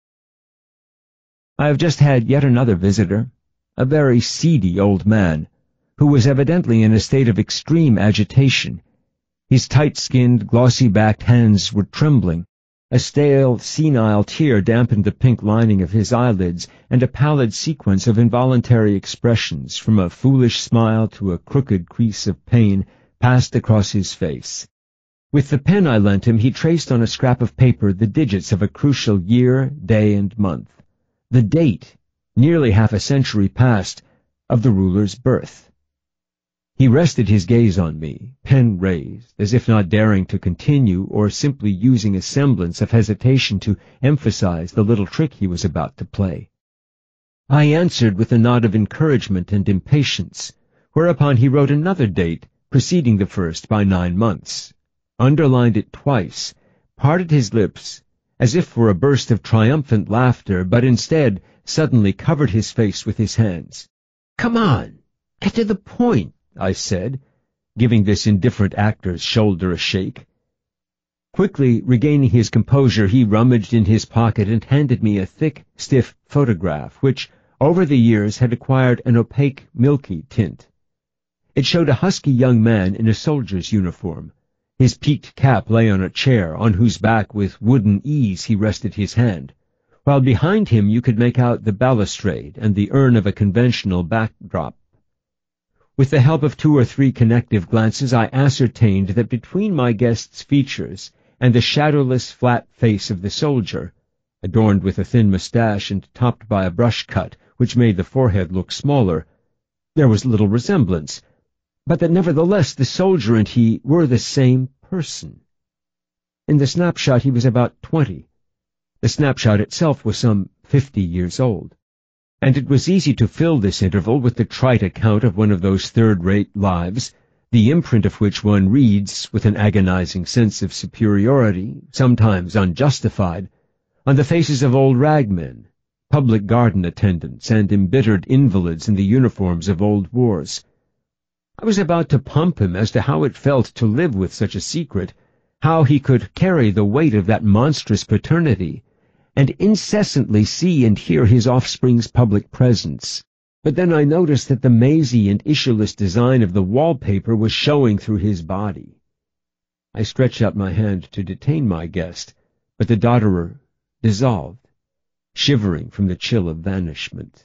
I have just had yet another visitor, a very seedy old man, who was evidently in a state of extreme agitation. His tight-skinned, glossy-backed hands were trembling. A stale, senile tear dampened the pink lining of his eyelids, and a pallid sequence of involuntary expressions, from a foolish smile to a crooked crease of pain, passed across his face. With the pen I lent him, he traced on a scrap of paper the digits of a crucial year, day, and month. The date, nearly half a century past, of the ruler's birth. He rested his gaze on me, pen raised, as if not daring to continue, or simply using a semblance of hesitation to emphasize the little trick he was about to play. I answered with a nod of encouragement and impatience, whereupon he wrote another date, preceding the first by nine months, underlined it twice, parted his lips, as if for a burst of triumphant laughter, but instead suddenly covered his face with his hands. "Come on, get to the point," I said, giving this indifferent actor's shoulder a shake. Quickly regaining his composure, he rummaged in his pocket and handed me a thick, stiff photograph, which, over the years, had acquired an opaque, milky tint. It showed a husky young man in a soldier's uniform. His peaked cap lay on a chair, on whose back with wooden ease he rested his hand, while behind him you could make out the balustrade and the urn of a conventional backdrop. With the help of two or three connective glances, I ascertained that between my guest's features and the shadowless, flat face of the soldier, adorned with a thin moustache and topped by a brush cut which made the forehead look smaller, there was little resemblance, but that nevertheless the soldier and he were the same person. In the snapshot he was about twenty. The snapshot itself was some fifty years old, and it was easy to fill this interval with the trite account of one of those third-rate lives, the imprint of which one reads with an agonizing sense of superiority, sometimes unjustified, on the faces of old ragmen, public garden attendants, and embittered invalids in the uniforms of old wars. I was about to pump him as to how it felt to live with such a secret, how he could carry the weight of that monstrous paternity, and incessantly see and hear his offspring's public presence. But then I noticed that the mazy and issueless design of the wallpaper was showing through his body. I stretched out my hand to detain my guest, but the dodderer dissolved, shivering from the chill of vanishment.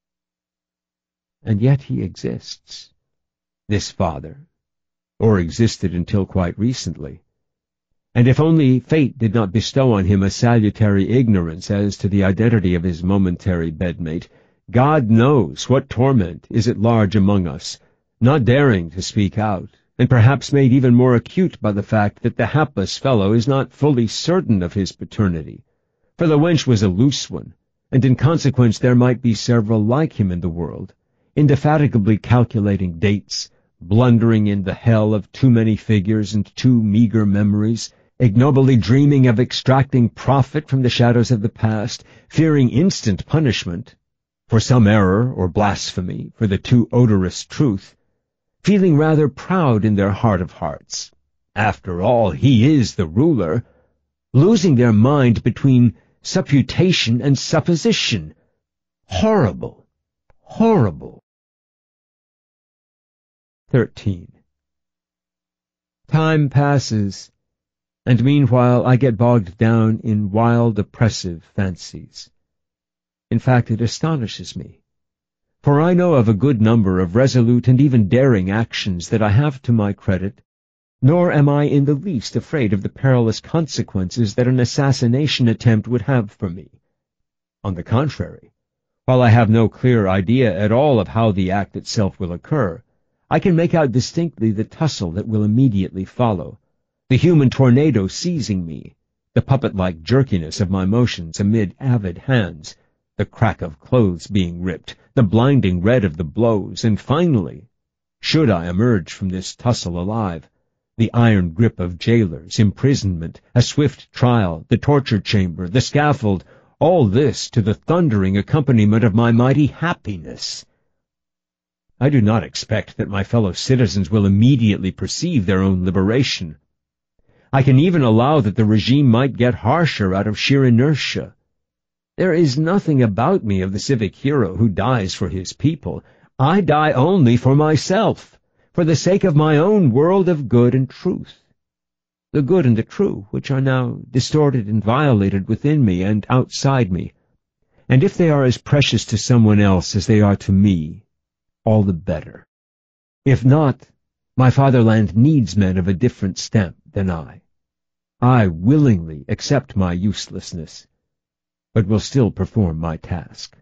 And yet he exists, this father, or existed until quite recently. And if only fate did not bestow on him a salutary ignorance as to the identity of his momentary bedmate, God knows what torment is at large among us, not daring to speak out, and perhaps made even more acute by the fact that the hapless fellow is not fully certain of his paternity, for the wench was a loose one, and in consequence there might be several like him in the world, indefatigably calculating dates, blundering in the hell of too many figures and too meagre memories, ignobly dreaming of extracting profit from the shadows of the past, fearing instant punishment for some error or blasphemy, for the too odorous truth, feeling rather proud in their heart of hearts. After all, he is the ruler, losing their mind between supputation and supposition. Horrible, horrible. Thirteen. Time passes, and meanwhile I get bogged down in wild, oppressive fancies. In fact, it astonishes me, for I know of a good number of resolute and even daring actions that I have to my credit, nor am I in the least afraid of the perilous consequences that an assassination attempt would have for me. On the contrary, while I have no clear idea at all of how the act itself will occur, I can make out distinctly the tussle that will immediately follow, the human tornado seizing me, the puppet-like jerkiness of my motions amid avid hands, the crack of clothes being ripped, the blinding red of the blows, and finally, should I emerge from this tussle alive, the iron grip of jailers, imprisonment, a swift trial, the torture chamber, the scaffold, all this to the thundering accompaniment of my mighty happiness. I do not expect that my fellow citizens will immediately perceive their own liberation. I can even allow that the regime might get harsher out of sheer inertia. There is nothing about me of the civic hero who dies for his people. I die only for myself, for the sake of my own world of good and truth. The good and the true, which are now distorted and violated within me and outside me. And if they are as precious to someone else as they are to me, all the better. If not, my fatherland needs men of a different stamp than I. I willingly accept my uselessness, but will still perform my task.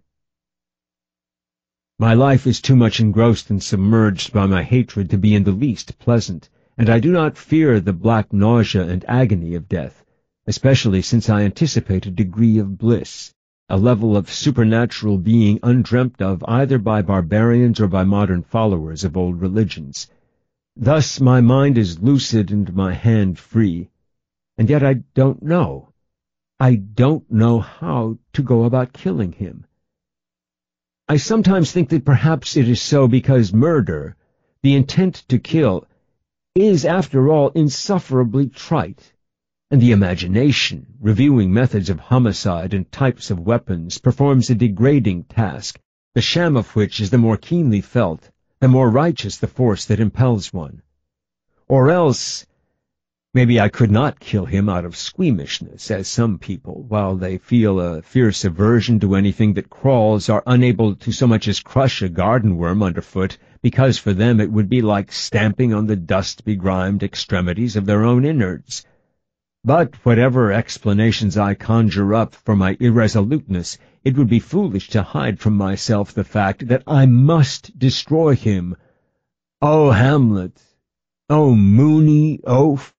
My life is too much engrossed and submerged by my hatred to be in the least pleasant, and I do not fear the black nausea and agony of death, especially since I anticipate a degree of bliss, a level of supernatural being undreamt of either by barbarians or by modern followers of old religions. Thus my mind is lucid and my hand free, and yet I don't know. I don't know how to go about killing him. I sometimes think that perhaps it is so because murder, the intent to kill, is after all insufferably trite, and the imagination, reviewing methods of homicide and types of weapons, performs a degrading task, the sham of which is the more keenly felt, the more righteous the force that impels one. Or else, maybe I could not kill him out of squeamishness, as some people, while they feel a fierce aversion to anything that crawls, are unable to so much as crush a garden worm underfoot, because for them it would be like stamping on the dust-begrimed extremities of their own innards. But whatever explanations I conjure up for my irresoluteness, it would be foolish to hide from myself the fact that I must destroy him. O Hamlet! O Moony oaf!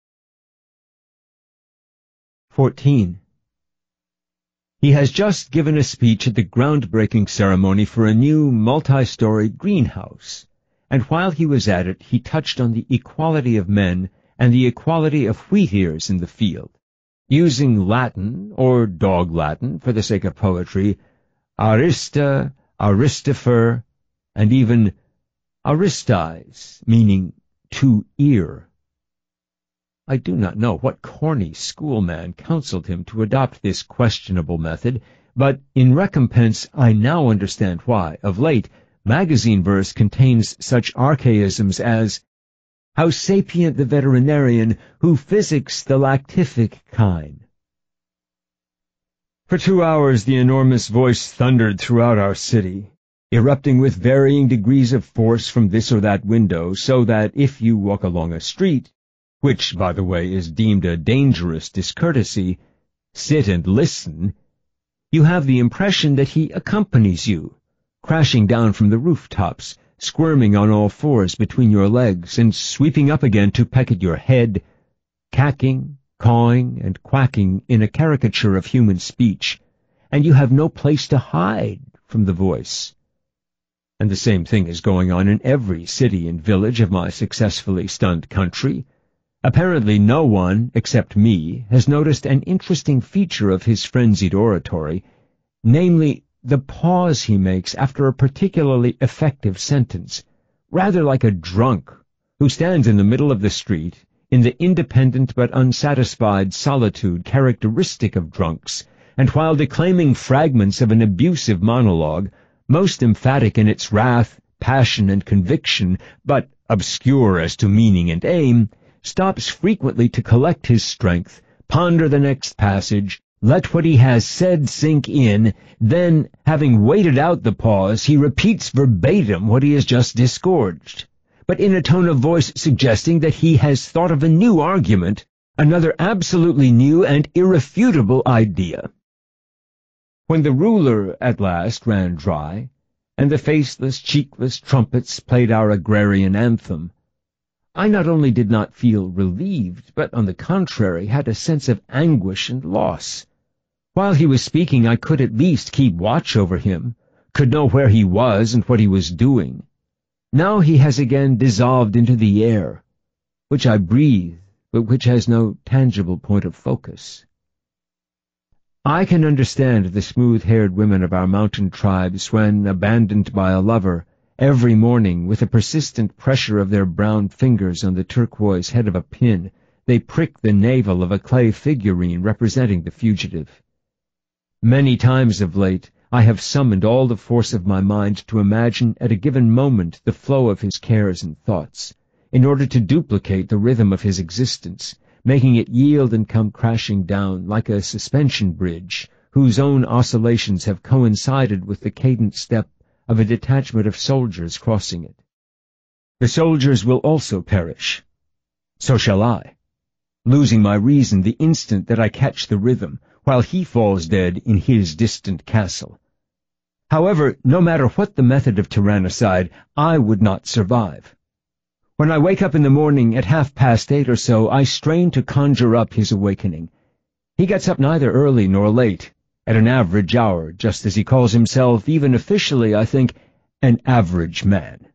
fourteen. He has just given a speech at the groundbreaking ceremony for a new multi-story greenhouse, and while he was at it he touched on the equality of men and the equality of wheat ears in the field, using Latin, or dog Latin, for the sake of poetry, arista, aristifer, and even aristes, meaning to ear. I do not know what corny schoolman counseled him to adopt this questionable method, but in recompense I now understand why, of late, magazine verse contains such archaisms as, "How sapient the veterinarian who physics the lactific kine." For two hours the enormous voice thundered throughout our city, erupting with varying degrees of force from this or that window, so that if you walk along a street, which, by the way, is deemed a dangerous discourtesy, sit and listen, you have the impression that he accompanies you, crashing down from the rooftops, squirming on all fours between your legs, and sweeping up again to peck at your head, cacking, cawing, and quacking in a caricature of human speech, and you have no place to hide from the voice. And the same thing is going on in every city and village of my successfully stunned country. Apparently no one, except me, has noticed an interesting feature of his frenzied oratory, namely, the pause he makes after a particularly effective sentence, rather like a drunk who stands in the middle of the street, in the independent but unsatisfied solitude characteristic of drunks, and while declaiming fragments of an abusive monologue, most emphatic in its wrath, passion, and conviction, but obscure as to meaning and aim, stops frequently to collect his strength, ponder the next passage, let what he has said sink in, then, having waited out the pause, he repeats verbatim what he has just disgorged, but in a tone of voice suggesting that he has thought of a new argument, another absolutely new and irrefutable idea. When the ruler at last ran dry, and the faceless, cheekless trumpets played our agrarian anthem, I not only did not feel relieved, but on the contrary had a sense of anguish and loss. While he was speaking, I could at least keep watch over him, could know where he was and what he was doing. Now he has again dissolved into the air, which I breathe, but which has no tangible point of focus. I can understand the smooth-haired women of our mountain tribes when, abandoned by a lover, Every morning, with a persistent pressure of their brown fingers on the turquoise head of a pin, they prick the navel of a clay figurine representing the fugitive. Many times of late, I have summoned all the force of my mind to imagine at a given moment the flow of his cares and thoughts, in order to duplicate the rhythm of his existence, making it yield and come crashing down like a suspension bridge, whose own oscillations have coincided with the cadent step of a detachment of soldiers crossing it. The soldiers will also perish. So shall I, losing my reason the instant that I catch the rhythm, while he falls dead in his distant castle. However, no matter what the method of tyrannicide, I would not survive. When I wake up in the morning at half past eight or so, I strain to conjure up his awakening. He gets up neither early nor late, at an average hour, just as he calls himself, even officially, I think, an average man.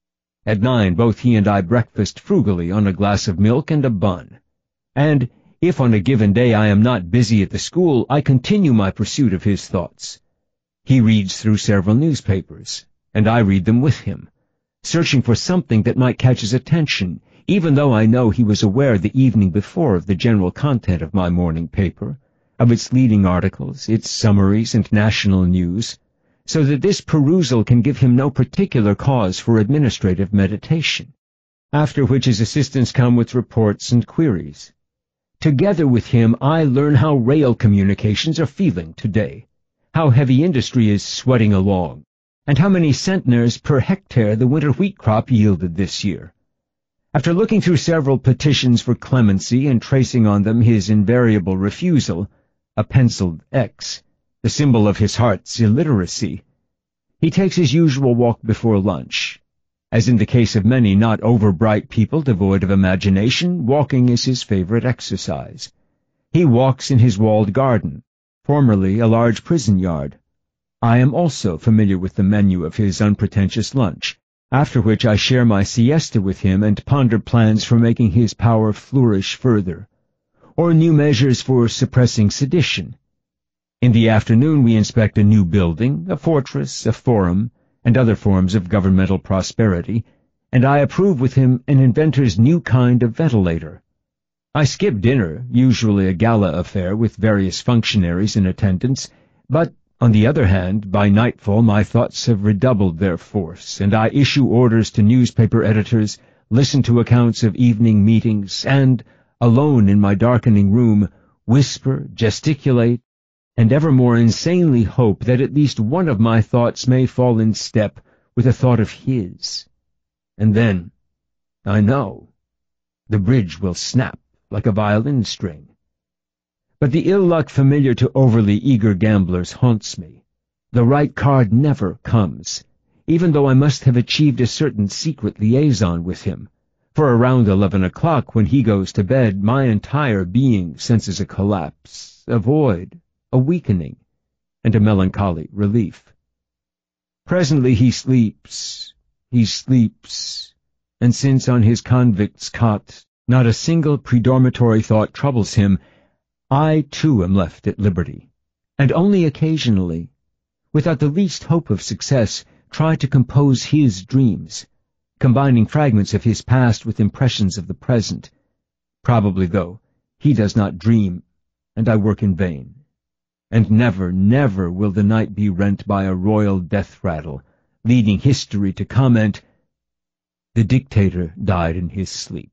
At nine, both he and I breakfast frugally on a glass of milk and a bun. And, if on a given day I am not busy at the school, I continue my pursuit of his thoughts. He reads through several newspapers, and I read them with him, searching for something that might catch his attention, even though I know he was aware the evening before of the general content of my morning paper, of its leading articles, its summaries and national news, so that this perusal can give him no particular cause for administrative meditation, after which his assistants come with reports and queries. Together with him, I learn how rail communications are feeling today, how heavy industry is sweating along, and how many centners per hectare the winter wheat crop yielded this year. After looking through several petitions for clemency and tracing on them his invariable refusal, a penciled X, the symbol of his heart's illiteracy, he takes his usual walk before lunch. As in the case of many not over-bright people devoid of imagination, walking is his favorite exercise. He walks in his walled garden, formerly a large prison yard. I am also familiar with the menu of his unpretentious lunch, after which I share my siesta with him and ponder plans for making his power flourish further, or new measures for suppressing sedition. In the afternoon we inspect a new building, a fortress, a forum, and other forms of governmental prosperity, and I approve with him an inventor's new kind of ventilator. I skip dinner, usually a gala affair with various functionaries in attendance, but, on the other hand, by nightfall my thoughts have redoubled their force, and I issue orders to newspaper editors, listen to accounts of evening meetings, and, alone in my darkening room, whisper, gesticulate, and ever more insanely hope that at least one of my thoughts may fall in step with a thought of his. And then, I know, the bridge will snap like a violin string. But the ill-luck familiar to overly eager gamblers haunts me. The right card never comes, even though I must have achieved a certain secret liaison with him, for around eleven o'clock, when he goes to bed, my entire being senses a collapse, a void, a weakening, and a melancholy relief. Presently he sleeps, he sleeps, and since on his convict's cot not a single predormitory thought troubles him, I too am left at liberty, and only occasionally, without the least hope of success, try to compose his dreams, combining fragments of his past with impressions of the present. Probably, though, he does not dream, and I work in vain. And never, never will the night be rent by a royal death rattle, leading history to comment, "The dictator died in his sleep."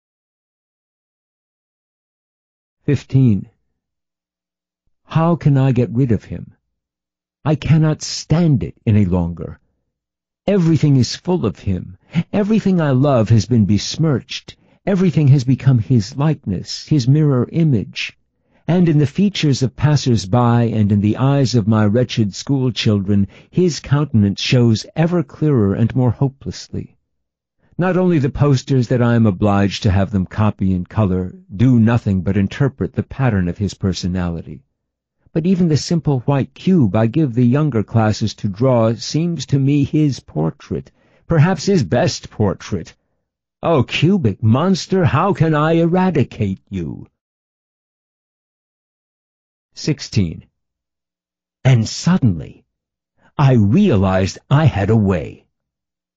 Fifteen. How can I get rid of him? I cannot stand it any longer. Everything is full of him. Everything I love has been besmirched. Everything has become his likeness, his mirror image. And in the features of passers-by and in the eyes of my wretched school-children, his countenance shows ever clearer and more hopelessly. Not only the posters that I am obliged to have them copy in color do nothing but interpret the pattern of his personality, but even the simple white cube I give the younger classes to draw seems to me his portrait, perhaps his best portrait. Oh, cubic monster, how can I eradicate you? Sixteen. And suddenly, I realized I had a way.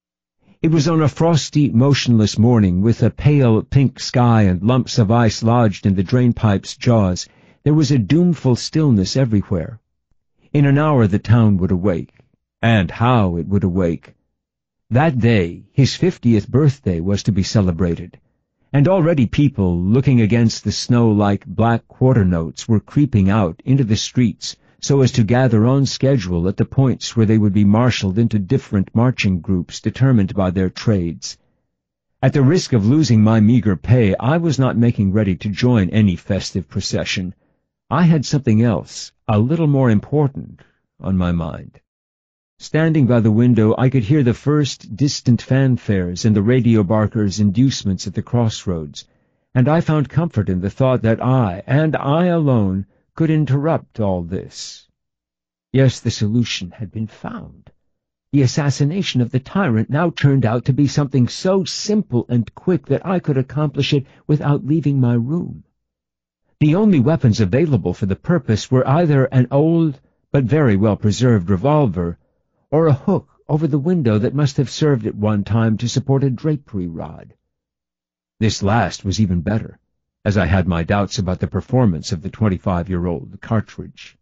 It was on a frosty, motionless morning, with a pale pink sky and lumps of ice lodged in the drainpipe's jaws. There was a doomful stillness everywhere. In an hour the town would awake, and how it would awake. That day, his fiftieth birthday, was to be celebrated, and already people, looking against the snow like black quarter notes, were creeping out into the streets so as to gather on schedule at the points where they would be marshaled into different marching groups determined by their trades. At the risk of losing my meager pay, I was not making ready to join any festive procession. I had something else, a little more important, on my mind. Standing by the window, I could hear the first distant fanfares and the radio barker's inducements at the crossroads, and I found comfort in the thought that I, and I alone, could interrupt all this. Yes, the solution had been found. The assassination of the tyrant now turned out to be something so simple and quick that I could accomplish it without leaving my room. The only weapons available for the purpose were either an old but very well-preserved revolver or a hook over the window that must have served at one time to support a drapery rod. This last was even better, as I had my doubts about the performance of the twenty-five-year-old cartridge.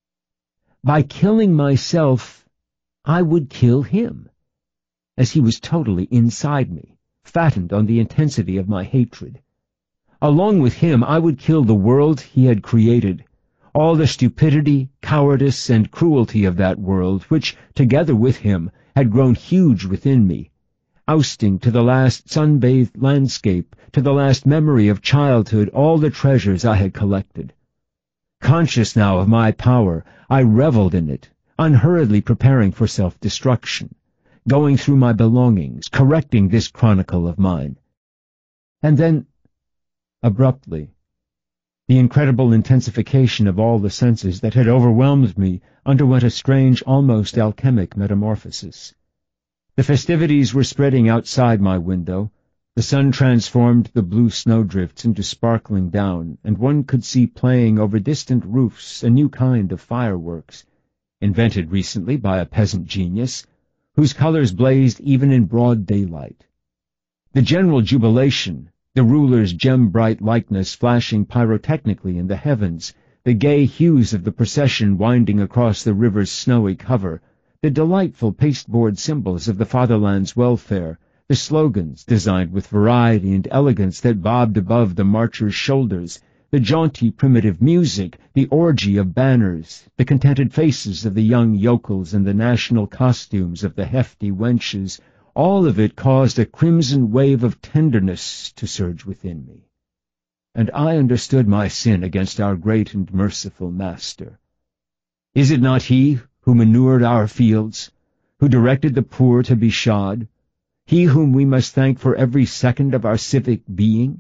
By killing myself, I would kill him, as he was totally inside me, fattened on the intensity of my hatred. Along with him, I would kill the world he had created, all the stupidity, cowardice, and cruelty of that world, which, together with him, had grown huge within me, ousting to the last sun-bathed landscape, to the last memory of childhood, all the treasures I had collected. Conscious now of my power, I reveled in it, unhurriedly preparing for self-destruction, going through my belongings, correcting this chronicle of mine. And then, abruptly, the incredible intensification of all the senses that had overwhelmed me underwent a strange, almost alchemic metamorphosis. The festivities were spreading outside my window. The sun transformed the blue snowdrifts into sparkling down, and one could see playing over distant roofs a new kind of fireworks, invented recently by a peasant genius, whose colors blazed even in broad daylight. The general jubilation, the ruler's gem-bright likeness flashing pyrotechnically in the heavens, the gay hues of the procession winding across the river's snowy cover, the delightful pasteboard symbols of the fatherland's welfare, the slogans designed with variety and elegance that bobbed above the marchers' shoulders, the jaunty primitive music, the orgy of banners, the contented faces of the young yokels and the national costumes of the hefty wenches, all of it caused a crimson wave of tenderness to surge within me. And I understood my sin against our great and merciful Master. Is it not he who manured our fields, who directed the poor to be shod, he whom we must thank for every second of our civic being?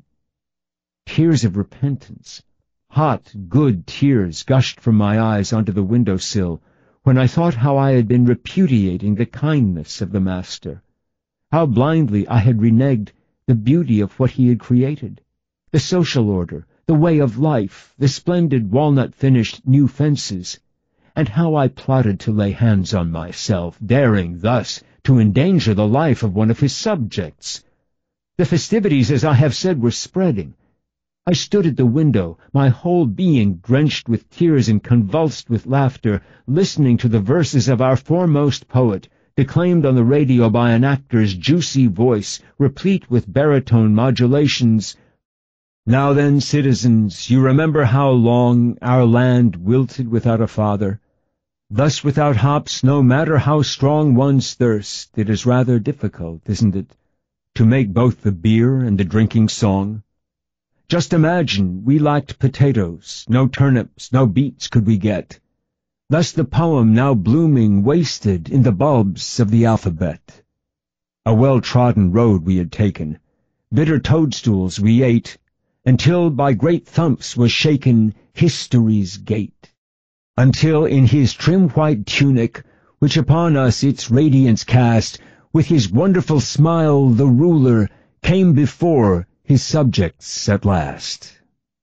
Tears of repentance, hot, good tears, gushed from my eyes onto the window-sill when I thought how I had been repudiating the kindness of the Master, how blindly I had reneged the beauty of what he had created, the social order, the way of life, the splendid walnut-finished new fences, and how I plotted to lay hands on myself, daring thus to endanger the life of one of his subjects. The festivities, as I have said, were spreading. I stood at the window, my whole being drenched with tears and convulsed with laughter, listening to the verses of our foremost poet, declaimed on the radio by an actor's juicy voice, replete with baritone modulations. Now then, citizens, you remember how long our land wilted without a father. Thus without hops, no matter how strong one's thirst, it is rather difficult, isn't it, to make both the beer and the drinking song? Just imagine, we lacked potatoes, no turnips, no beets could we get. Thus the poem now blooming wasted in the bulbs of the alphabet. A well-trodden road we had taken, bitter toadstools we ate, until by great thumps was shaken history's gate. Until in his trim white tunic, which upon us its radiance cast, with his wonderful smile the ruler came before his subjects at last.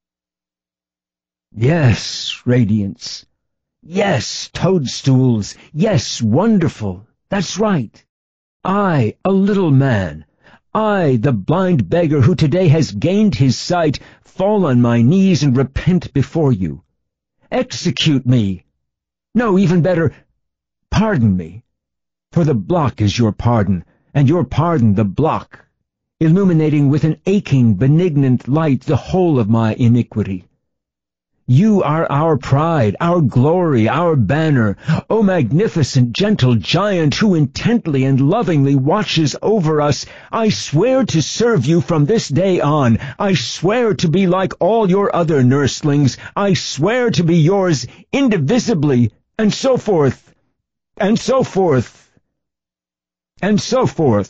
Yes, radiance. Yes, toadstools. Yes, wonderful. That's right. I, a little man, I, the blind beggar who today has gained his sight, fall on my knees and repent before you. Execute me. No, even better, pardon me. For the block is your pardon, and your pardon the block, illuminating with an aching, benignant light the whole of my iniquity. You are our pride, our glory, our banner, O magnificent, gentle giant who intently and lovingly watches over us. I swear to serve you from this day on. I swear to be like all your other nurslings. I swear to be yours indivisibly, and so forth, and so forth, and so forth.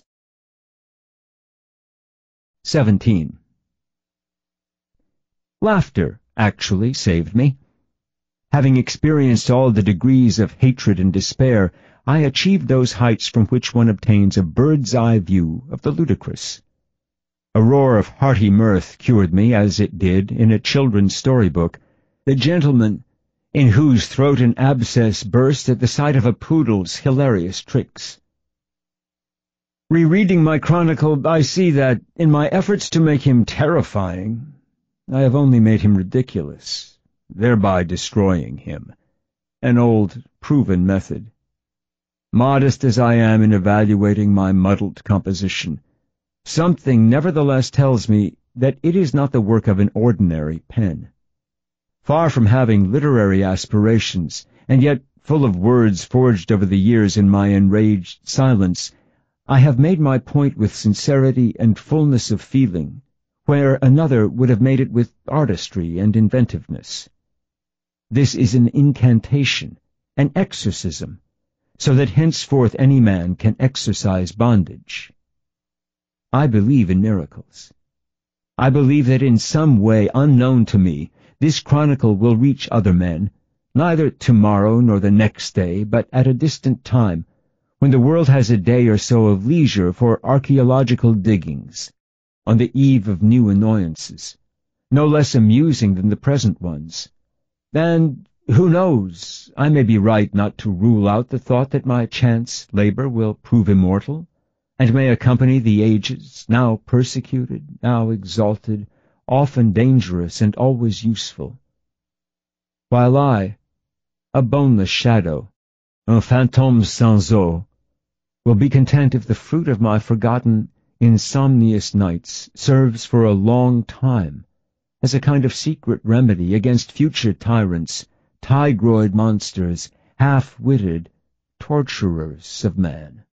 seventeen. Laughter actually saved me. Having experienced all the degrees of hatred and despair, I achieved those heights from which one obtains a bird's-eye view of the ludicrous. A roar of hearty mirth cured me, as it did, in a children's storybook, the gentleman in whose throat an abscess burst at the sight of a poodle's hilarious tricks. Rereading my chronicle, I see that, in my efforts to make him terrifying, I have only made him ridiculous, thereby destroying him. An old, proven method. Modest as I am in evaluating my muddled composition, something nevertheless tells me that it is not the work of an ordinary pen. Far from having literary aspirations, and yet full of words forged over the years in my enraged silence, I have made my point with sincerity and fullness of feeling, where another would have made it with artistry and inventiveness. This is an incantation, an exorcism, so that henceforth any man can exercise bondage. I believe in miracles. I believe that in some way unknown to me, this chronicle will reach other men, neither tomorrow nor the next day, but at a distant time, when the world has a day or so of leisure for archaeological diggings, on the eve of new annoyances, no less amusing than the present ones. And, who knows, I may be right not to rule out the thought that my chance labor will prove immortal, and may accompany the ages, now persecuted, now exalted, often dangerous and always useful. While I, a boneless shadow, un fantôme sans eau, will be content if the fruit of my forgotten insomnious nights serves for a long time as a kind of secret remedy against future tyrants, tigroid monsters, half-witted torturers of man.